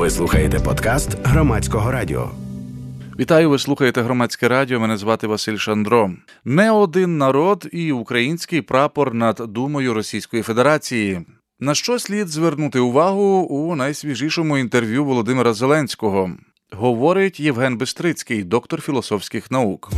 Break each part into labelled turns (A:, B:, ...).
A: Ви слухаєте подкаст Громадського радіо.
B: Вітаю, ви слухаєте Громадське радіо, мене звати Василь Шандро. Не один народ і український прапор над Думою Російської Федерації. На що слід звернути увагу у найсвіжішому інтерв'ю Володимира Зеленського? Говорить Євген Бистрицький, доктор філософських наук.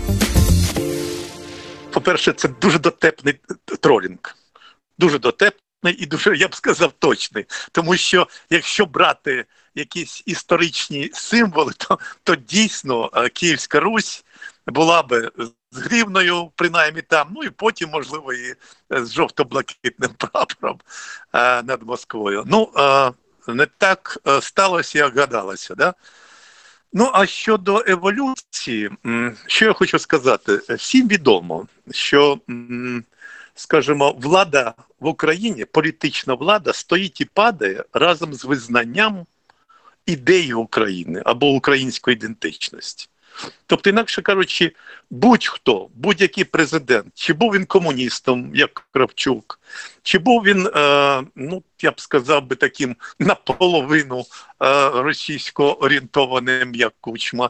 C: По-перше, це дуже дотепний тролінг. Дуже дотепний і дуже, я б сказав, точний. Тому що, якщо брати якісь історичні символи, то дійсно Київська Русь була би з гривною, принаймні там, ну і потім, можливо, і з жовто-блакитним прапором над Москвою. Ну, не так сталося, як гадалося, да? Ну, а щодо еволюції, що я хочу сказати? Всім відомо, що, скажімо, влада в Україні, політична влада, стоїть і падає разом з визнанням ідеї України або української ідентичності. Тобто, інакше кажучи, будь-хто, будь-який президент, чи був він комуністом, як Кравчук, чи був він, ну, я б сказав би таким наполовину російсько орієнтованим, як Кучма,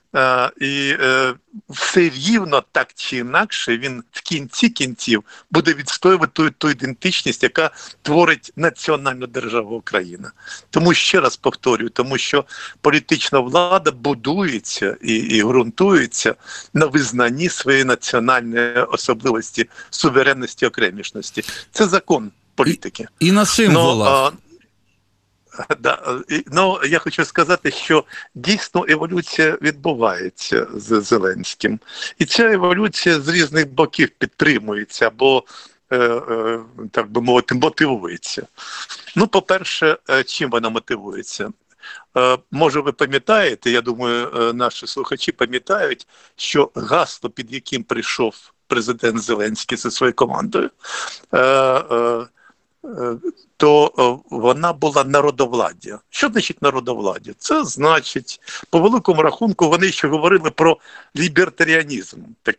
C: і все рівно, так чи інакше, він в кінці кінців буде відстоювати ту ідентичність, яка творить національну державу Україна. Тому, ще раз повторюю, тому що політична влада будується і ґрунтується на визнанні своєї національної особливості, суверенності, окремішності. Це закон політики.
B: І на символах.
C: Да, ну, я хочу сказати, що дійсно еволюція відбувається з Зеленським. І ця еволюція з різних боків підтримується або, так би мовити, мотивується. Ну, по-перше, чим вона мотивується? Може, ви пам'ятаєте, я думаю, наші слухачі пам'ятають, що гасло, під яким прийшов президент Зеленський зі своєю командою, то вона була народовладдя. Що значить народовладдя? Це значить, по великому рахунку, вони ще говорили про лібертаріанізм.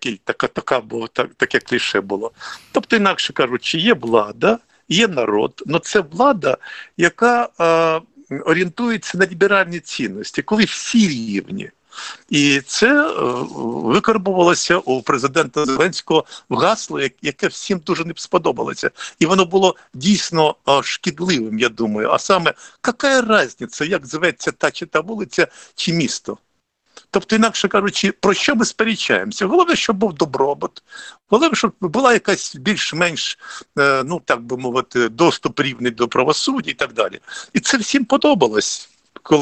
C: Таке кліше було. Тобто, інакше кажучи, є влада, є народ, але це влада, яка орієнтується на ліберальні цінності, коли всі рівні. І це викарбувалося у президента Зеленського в гасло, яке всім дуже не сподобалося. І воно було дійсно шкідливим, я думаю. А саме, яка різниця, як зветься та чи та вулиця, чи місто? Тобто, інакше кажучи, про що ми сперечаємося? Головне, щоб був добробут, головне, щоб була якась більш-менш, ну так би мовити, доступ рівний до правосуддя і так далі. І це всім подобалось,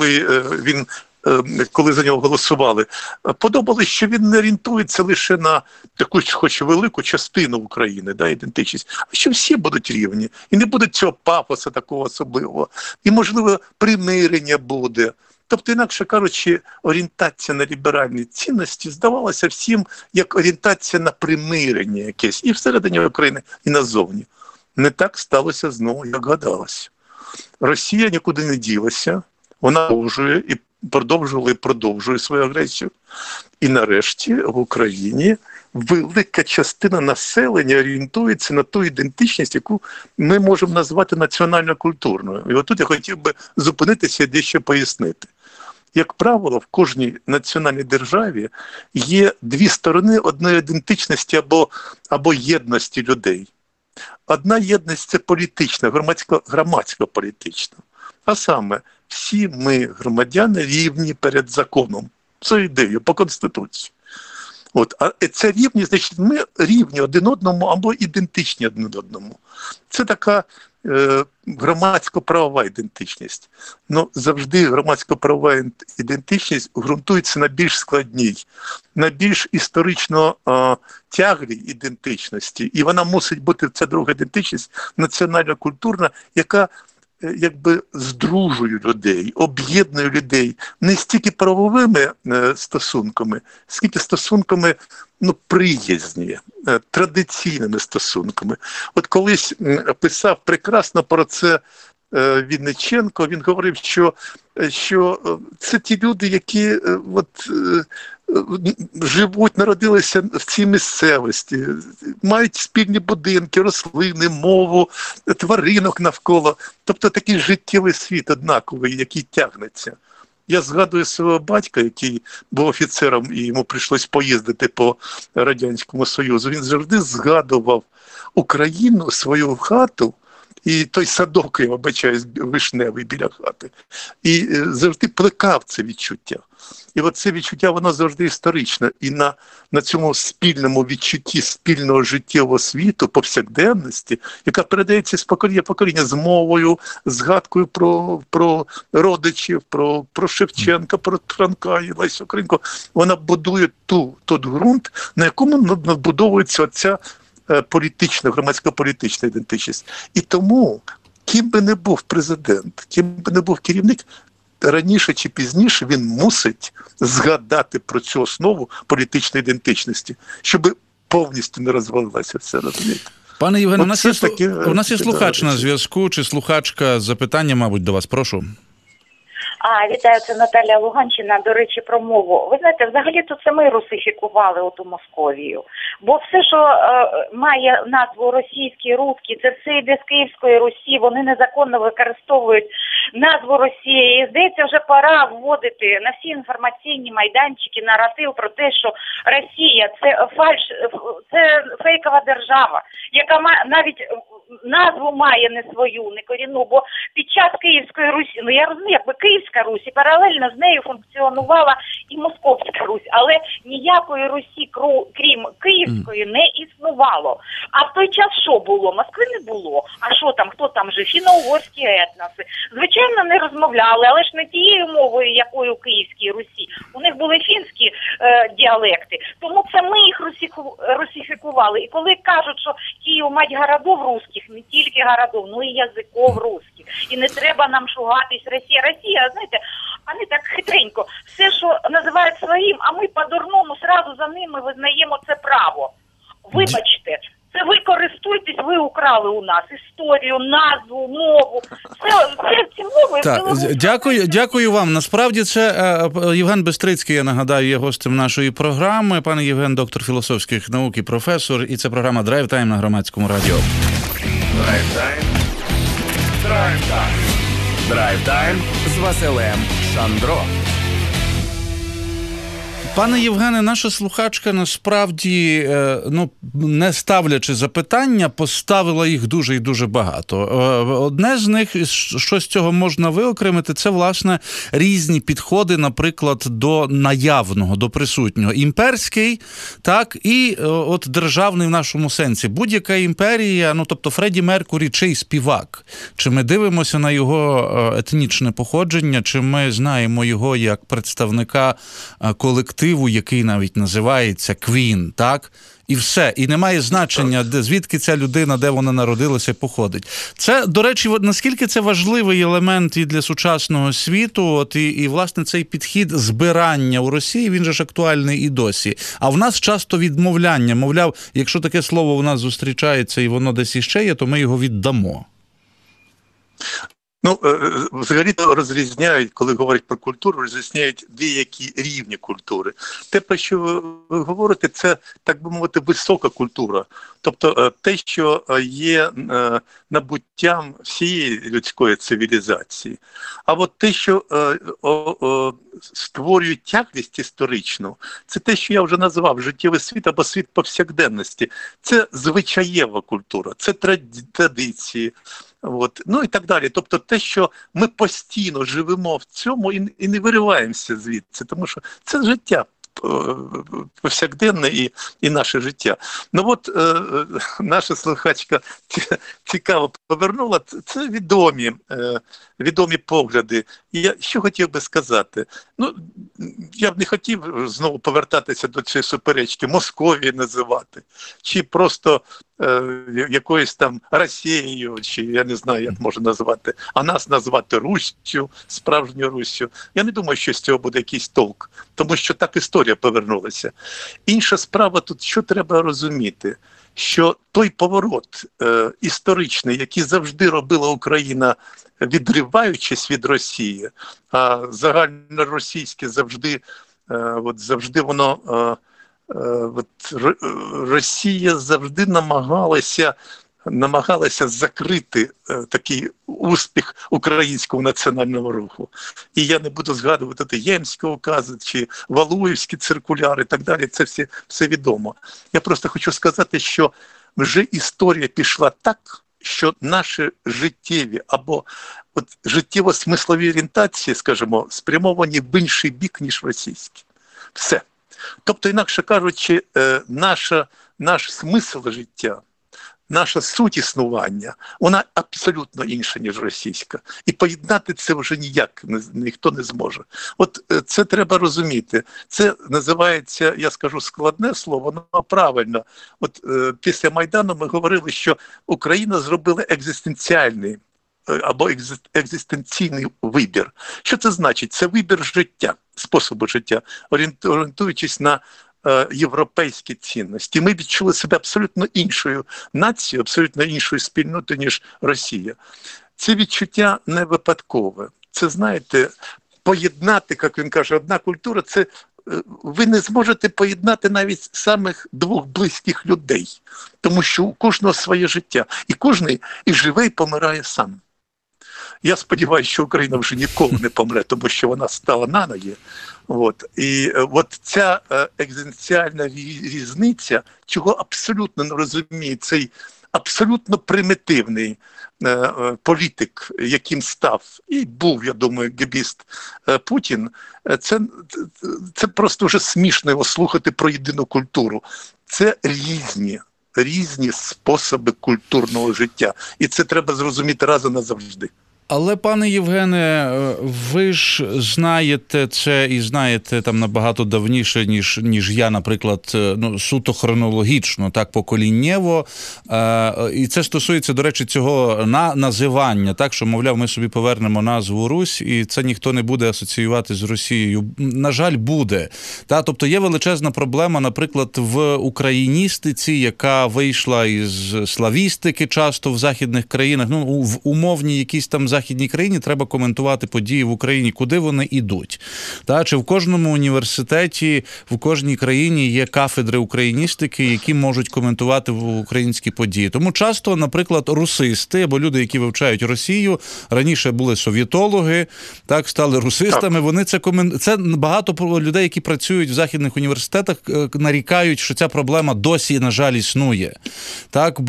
C: коли за нього голосували. Подобалось, що він не орієнтується лише на таку, хоч велику частину України, да, ідентичність, а що всі будуть рівні. І не буде цього пафосу такого особливого. І, можливо, примирення буде. Тобто, інакше кажучи, орієнтація на ліберальні цінності здавалася всім як орієнтація на примирення якесь і всередині України, і назовні. Не так сталося знову, як гадалось. Росія нікуди не ділася, вона продовжує свою агресію. І нарешті в Україні велика частина населення орієнтується на ту ідентичність, яку ми можемо назвати національно-культурною. І отут я хотів би зупинитися і дещо пояснити. Як правило, в кожній національній державі є дві сторони одної ідентичності або єдності людей. Одна єдність – це політична, громадсько-політична. А саме, всі ми, громадяни, рівні перед законом. Це ідея по Конституції. От. А ця рівність, значить, ми рівні один одному або ідентичні один одному. Це така громадсько-правова ідентичність. Но завжди громадсько-правова ідентичність ґрунтується на більш складній, на більш історично тяглій ідентичності. І вона мусить бути, ця друга ідентичність, національно-культурна, яка якби здружує людей, об'єднує людей не стільки правовими стосунками, скільки стосунками, ну, приязні, традиційними стосунками. От колись писав прекрасно про це Вінниченко, він говорив, що це ті люди, які живуть, народилися в цій місцевості, мають спільні будинки, рослини, мову, тваринок навколо. Тобто такий життєвий світ однаковий, який тягнеться. Я згадую свого батька, який був офіцером, і йому прийшлось поїздити по Радянському Союзу. Він завжди згадував Україну, свою хату, і той садок, я вибачаюсь, вишневий біля хати. І завжди плекав це відчуття. І от це відчуття, воно завжди історичне. І на цьому спільному відчутті спільного життєвого світу, повсякденності, яка передається з покоління в покоління, з мовою, згадкою про родичів, про Шевченка, про Франка і Лесю Українку, вона будує той ґрунт, на якому надбудовується оця політична, громадсько-політична ідентичність. І тому, ким би не був президент, ким би не був керівник, раніше чи пізніше він мусить згадати про цю основу політичної ідентичності, щоб повністю не розвалилося все, розумієте?
B: Пане Євгене, у нас є слухач на зв'язку, чи слухачка з запитанням, мабуть, до вас. Прошу.
D: Вітаю, це Наталя Луганщина. До речі, про мову. Ви знаєте, взагалі-то це ми русифікували оту Московію. Бо все, що має назву російський, русський, це все йде з Київської Русі. Вони незаконно використовують назву Росії. І, здається, вже пора вводити на всі інформаційні майданчики наратив про те, що Росія – це фейкова держава, яка навіть назву має не свою, не корінну, бо під час Київської Русі, я розумію, якби Київська Русь, і паралельно з нею функціонувала і Московська Русь, але ніякої Русі, крім Київської, не існувало. А в той час що було? Москви не було. А що там, хто там жив? Фіно-угорські етноси. Звичайно, не розмовляли, але ж не тією мовою, якою у Київській Русі. У них були фінські діалекти. Тому це ми їх русифікували. І коли кажуть, що Київ мать городов русських, не тільки городов, ну і язиков русських. І не треба нам шугатись Росія, знаєте, вони так хитренько. Все, що називають своїм, а ми по-дурному сразу за ними визнаємо це право. Вибачте, це ви користуєтесь, ви украли у нас історію, назву, мову. Це ці мови.
B: Так, дякую вам. Насправді це Євген Бистрицький, я нагадаю, є гостем нашої програми. Пане Євген, доктор філософських наук і професор. І це програма Drive Time на Громадському радіо.
A: Drive Time. Drive Time. Drive Time з Василем Шандро.
B: Пане Євгене, наша слухачка насправді, не ставлячи запитання, поставила їх дуже і дуже багато. Одне з них, що з цього можна виокремити, це, власне, різні підходи, наприклад, до наявного, до присутнього. Імперський, так, і от державний в нашому сенсі. Будь-яка імперія, тобто Фредді Меркурі, чий співак? Чи ми дивимося на його етнічне походження, чи ми знаємо його як представника колективу, який навіть називається Queen, так? І все. І немає значення, звідки ця людина, де вона народилася, походить. Це, до речі, наскільки це важливий елемент і для сучасного світу, і власне, цей підхід збирання у Росії, він же ж актуальний і досі. А в нас часто відмовляння. Мовляв, якщо таке слово у нас зустрічається і воно десь іще є, то ми його віддамо.
C: Взагалі-то розрізняють, коли говорять про культуру, розрізняють деякі рівні культури. Те, про що ви говорите, це, так би мовити, висока культура. Тобто те, що є набуттям всієї людської цивілізації. А от те, що створює тяглість історичну, це те, що я вже назвав життєвий світ або світ повсякденності. Це звичаєва культура, це традиції. І так далі. Тобто те, що ми постійно живемо в цьому і не вириваємося звідси, тому що це життя повсякденне і наше життя. Наша слухачка цікаво повернула, це відомі погляди. І я що хотів би сказати? Я б не хотів знову повертатися до цієї суперечки, Московії називати, чи просто якоюсь там Росією, чи я не знаю, як можна назвати, а нас назвати Руссю, справжньою Руссю. Я не думаю, що з цього буде якийсь толк, тому що так історія повернулася. Інша справа тут, що треба розуміти, що той поворот історичний, який завжди робила Україна, відриваючись від Росії, а загальноросійське завжди От завжди воно, Росія завжди намагалася закрити такий успіх українського національного руху. І я не буду згадувати Ємські укази чи Валуєвські циркуляри і так далі, це все відомо. Я просто хочу сказати, що вже історія пішла так, що наші життєві або життєво-смислові орієнтації, скажімо, спрямовані в інший бік, ніж російські. Все. Тобто, інакше кажучи, наш смисл життя, наша суть існування, вона абсолютно інша, ніж російська. І поєднати це вже ніяк ніхто не зможе. От це треба розуміти. Це називається, я скажу складне слово, але правильно. От після Майдану ми говорили, що Україна зробила екзистенціальний або екзистенційний вибір. Що це значить? Це вибір життя, способу життя, орієнтуючись на європейські цінності. Ми відчули себе абсолютно іншою нацією, абсолютно іншою спільнотою, ніж Росія. Це відчуття не випадкове. Це, знаєте, поєднати, як він каже, одна культура, це ви не зможете поєднати навіть самих двох близьких людей, тому що у кожного своє життя. І кожен і живе, і помирає сам. Я сподіваюся, що Україна вже ніколи не помре, тому що вона стала на ноги. І ця екзистенціальна різниця, чого абсолютно не розуміє цей абсолютно примітивний політик, яким став і був, я думаю, гебіст Путін, це просто вже смішно його слухати про єдину культуру. Це різні способи культурного життя. І це треба зрозуміти раз і назавжди.
B: Але, пане Євгене, ви ж знаєте це і знаєте там набагато давніше, ніж я, наприклад, суто хронологічно, так, поколіннєво. І це стосується, до речі, цього називання, так, що, мовляв, ми собі повернемо назву Русь, і це ніхто не буде асоціювати з Росією. На жаль, буде. Тобто є величезна проблема, наприклад, в україністиці, яка вийшла із славістики часто в західних країнах, в умовній якісь там західній країні треба коментувати події в Україні, куди вони йдуть. Чи в кожному університеті, в кожній країні є кафедри україністики, які можуть коментувати українські події. Тому часто, наприклад, русисти, або люди, які вивчають Росію, раніше були совєтологи, так, стали русистами, вони це багато людей, які працюють в західних університетах, нарікають, що ця проблема досі, на жаль, існує. Так,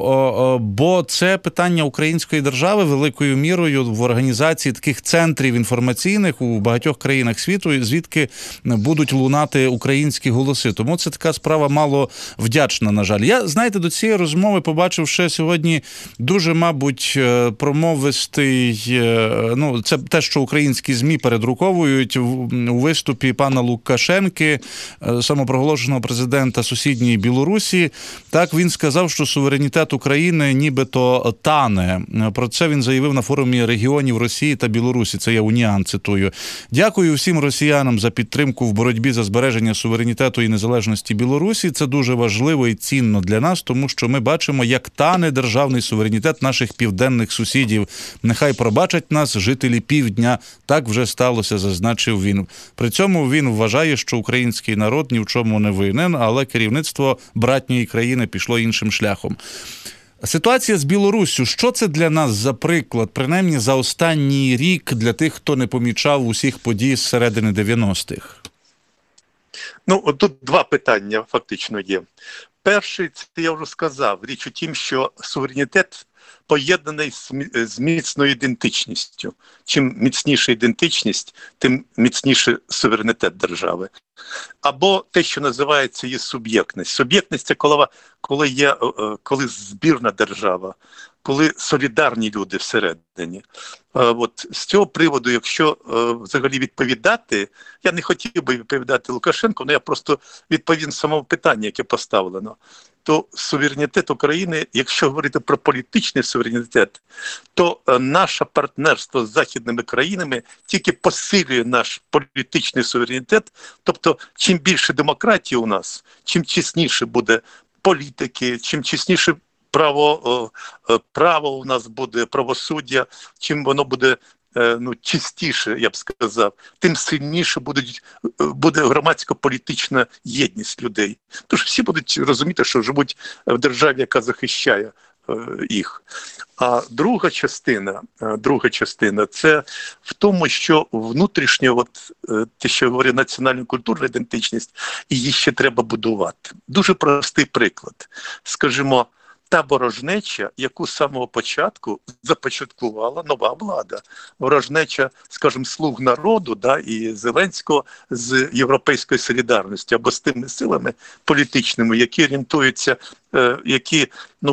B: бо це питання української держави великою мірою в організації таких центрів інформаційних у багатьох країнах світу, звідки будуть лунати українські голоси. Тому це така справа мало вдячна, на жаль. Я, знаєте, до цієї розмови побачив ще сьогодні дуже, мабуть, промовистий, це те, що українські ЗМІ передруковують у виступі пана Лукашенки, самопроголошеного президента сусідньої Білорусі. Так, він сказав, що суверенітет України нібито тане. Про це він заявив на форумі регіонів Росії та Білорусі. Це я УНІАН цитую. Дякую всім росіянам за підтримку в боротьбі за збереження суверенітету і незалежності Білорусі. Це дуже важливо і цінно для нас, тому що ми бачимо, як тане державний суверенітет наших південних сусідів. Нехай пробачать нас жителі півдня. Так вже сталося, зазначив він. При цьому він вважає, що український народ ні в чому не винен, але керівництво братньої країни пішло іншим шляхом. Ситуація з Білоруссю. Що це для нас за приклад, принаймні за останній рік, для тих, хто не помічав усіх подій з середини 90-х?
C: Тут два питання фактично є. Перший, це я вже сказав, річ у тім, що суверенітет поєднаний з міцною ідентичністю. Чим міцніша ідентичність, тим міцніший суверенітет держави. Або те, що називається її суб'єктність. Суб'єктність – це коли збірна держава, коли солідарні люди всередині. З цього приводу, якщо взагалі відповідати, я не хотів би відповідати Лукашенку, але я просто відповім самому питанню, яке поставлено, то суверенітет України, якщо говорити про політичний суверенітет, то наше партнерство з західними країнами тільки посилює наш політичний суверенітет. Тобто, чим більше демократії у нас, чим чесніше буде політики, чим чесніше право у нас буде, правосуддя, чим воно буде чистіше, я б сказав, тим сильніше буде громадсько-політична єдність людей. Тож всі будуть розуміти, що живуть в державі, яка захищає їх. А друга частина це в тому, що внутрішньо, те, що я говорю, національна культурна ідентичність, її ще треба будувати. Дуже простий приклад. Скажімо, та ворожнеча, яку з самого початку започаткувала нова влада. Ворожнеча, скажімо, «Слуг народу», і Зеленського з «Європейської солідарності», або з тими силами політичними, які орієнтуються, які,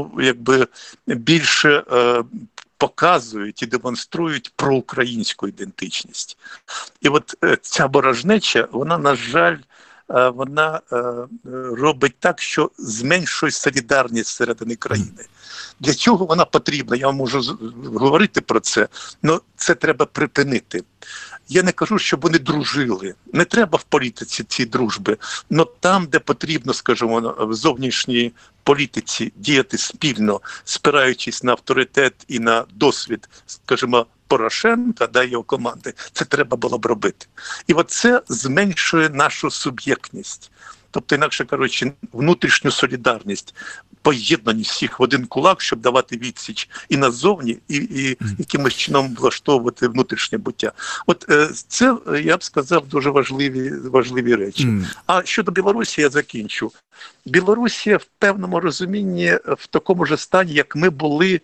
C: більше показують і демонструють проукраїнську ідентичність. І ця ворожнеча, вона, на жаль, вона робить так, що зменшує солідарність всередині країни. Для чого вона потрібна? Я можу говорити про це, але це треба припинити. Я не кажу, щоб вони дружили. Не треба в політиці ці дружби. Але там, де потрібно, скажімо, в зовнішній політиці діяти спільно, спираючись на авторитет і на досвід, скажімо, Порошенка, його команди, це треба було б робити. І це зменшує нашу суб'єктність. Тобто, інакше кажучи, внутрішню солідарність, поєднаність всіх в один кулак, щоб давати відсіч і назовні, і якимось чином влаштовувати внутрішнє буття. Це, я б сказав, дуже важливі речі. А щодо Білорусі, я закінчу. Білорусія в певному розумінні в такому ж стані, як ми були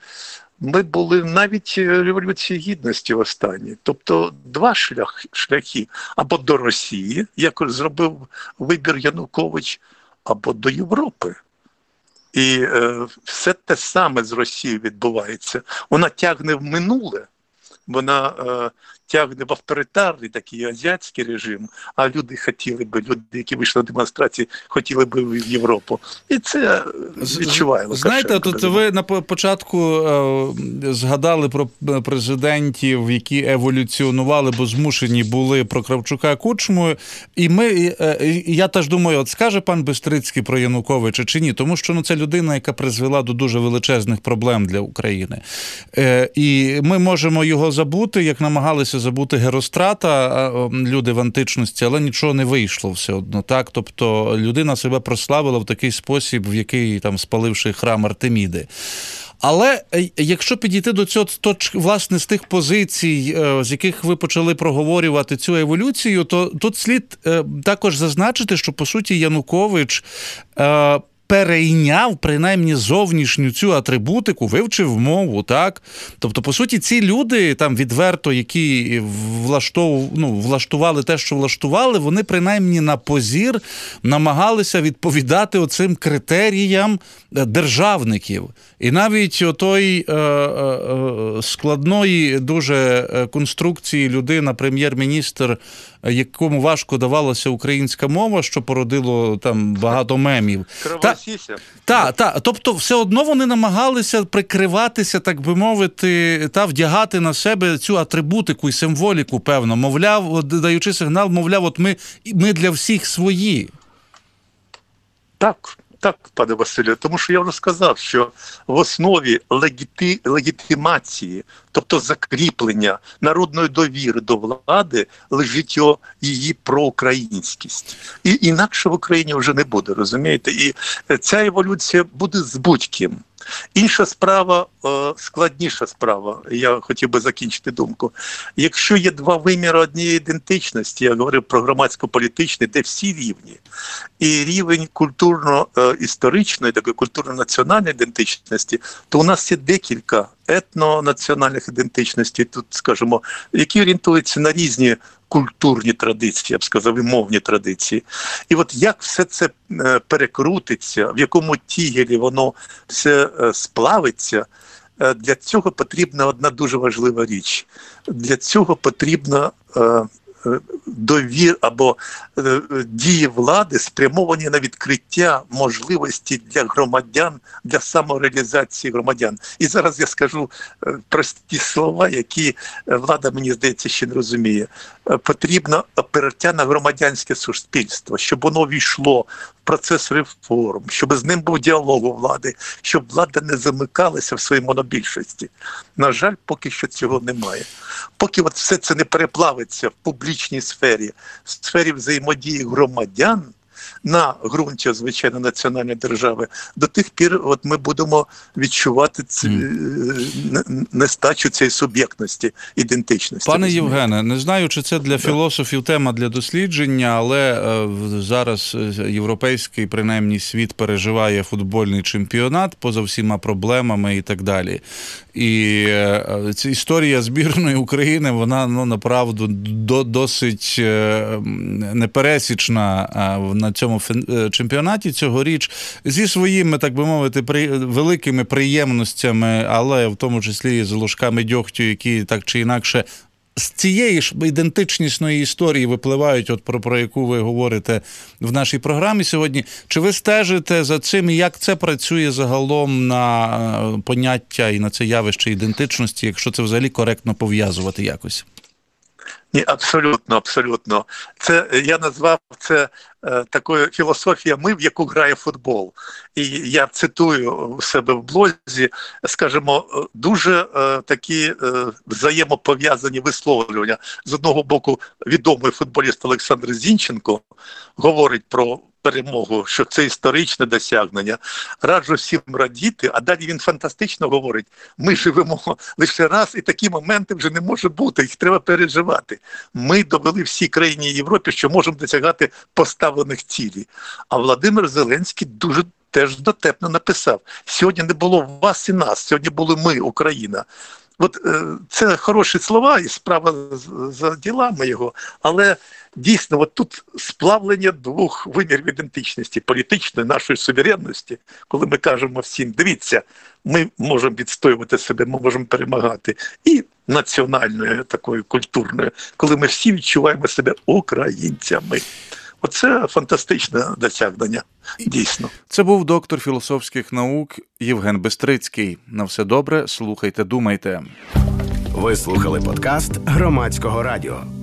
C: навіть Революції Гідності в останній. Тобто два шляхи. Або до Росії, як зробив вибір Янукович, або до Європи. І все те саме з Росією відбувається. Вона тягне в минуле, вона тягне в авторитарний такий азіатський режим, а люди, які вийшли на демонстрації, хотіли б в Європу. І це відчуває Лукашенко.
B: Знаєте, тут ви на початку згадали про президентів, які еволюціонували, бо змушені були, про Кравчука, Кучму. І я теж думаю, скаже пан Бистрицький про Януковича чи ні? Тому що це людина, яка призвела до дуже величезних проблем для України. І ми можемо його забути, як намагалися забути Герострата, люди в античності, але нічого не вийшло все одно. Так? Тобто людина себе прославила в такий спосіб, в який, спаливши храм Артеміди. Але якщо підійти до цього, власне, з тих позицій, з яких ви почали проговорювати цю еволюцію, то тут слід також зазначити, що, по суті, Янукович перейняв, принаймні, зовнішню цю атрибутику, вивчив мову, так? Тобто, по суті, ці люди, відверто, які влаштували те, що влаштували, вони, принаймні, на позір намагалися відповідати оцим критеріям державників. І навіть отой складної дуже конструкції людина, прем'єр-міністр, якому важко давалася українська мова, що породило багато мемів. Тобто все одно вони намагалися прикриватися, так би мовити, вдягати на себе цю атрибутику і символіку, певно, мовляв, даючи сигнал, мовляв, ми для всіх свої.
C: Так, пане Василю, тому що я вже сказав, що в основі легітимації, тобто закріплення народної довіри до влади, лежить її проукраїнськість. І інакше в Україні вже не буде, розумієте? І ця еволюція буде з будь-ким. Інша справа, складніша справа, я хотів би закінчити думку. Якщо є два виміри однієї ідентичності, я говорив про громадсько-політичний, де всі рівні, і рівень культурно-історичної, такої культурно-національної ідентичності, то у нас є декілька етнонаціональних ідентичностей, тут, скажімо, які орієнтуються на різні культурні традиції, я б сказав, і мовні традиції. І як все це перекрутиться, в якому тігелі воно все сплавиться, для цього потрібна одна дуже важлива річ. Для цього потрібна довір або дії влади спрямовані на відкриття можливості для громадян, для самореалізації громадян. І зараз я скажу прості слова, які влада, мені здається, ще не розуміє. Потрібно опертя на громадянське суспільство, щоб воно війшло в процес реформ, щоб з ним був діалог у влади, щоб влада не замикалася в своїй монобільшості. На жаль, поки що цього немає. Поки от все це не переплавиться в публічній сфері, в сфері взаємодії громадян на ґрунті, звичайно, національної держави, до тих пір от ми будемо відчувати нестачу цієї суб'єктності, ідентичності.
B: Пане Євгене, не знаю, чи це для філософів тема для дослідження, але зараз європейський, принаймні, світ переживає футбольний чемпіонат поза всіма проблемами і так далі. І ця історія збірної України, вона, направду, досить непересічна на цьому чемпіонаті цьогоріч, зі своїми, так би мовити, великими приємностями, але в тому числі і з ложками дьогтю, які так чи інакше з цієї ж ідентичнісної історії випливають, от про яку ви говорите в нашій програмі сьогодні. Чи ви стежите за цим і як це працює загалом на поняття і на це явище ідентичності, якщо це взагалі коректно пов'язувати якось?
C: Ні, абсолютно, абсолютно. Це я назвав це такою філософією «ми, в яку грає футбол». І я цитую у себе в блозі, скажімо, дуже такі взаємопов'язані висловлювання. З одного боку, відомий футболіст Олександр Зінченко говорить про перемогу, що це історичне досягнення. Раджу всім радіти, а далі він фантастично говорить, ми живемо лише раз, і такі моменти вже не може бути, їх треба переживати. Ми довели всій країні Європі, що можемо досягати поставлених цілей. А Володимир Зеленський дуже теж дотепно написав, сьогодні не було вас і нас, сьогодні були ми, Україна. От це хороші слова і справа за ділами його, але дійсно от тут сплавлення двох вимірів ідентичності, політичної, нашої суверенності, коли ми кажемо всім, дивіться, ми можемо відстоювати себе, ми можемо перемагати, і національної, такої культурної, коли ми всі відчуваємо себе українцями. Оце фантастичне досягнення, дійсно.
B: Це був доктор філософських наук Євген Бистрицький. На все добре, слухайте, думайте.
A: Ви слухали подкаст Громадського радіо.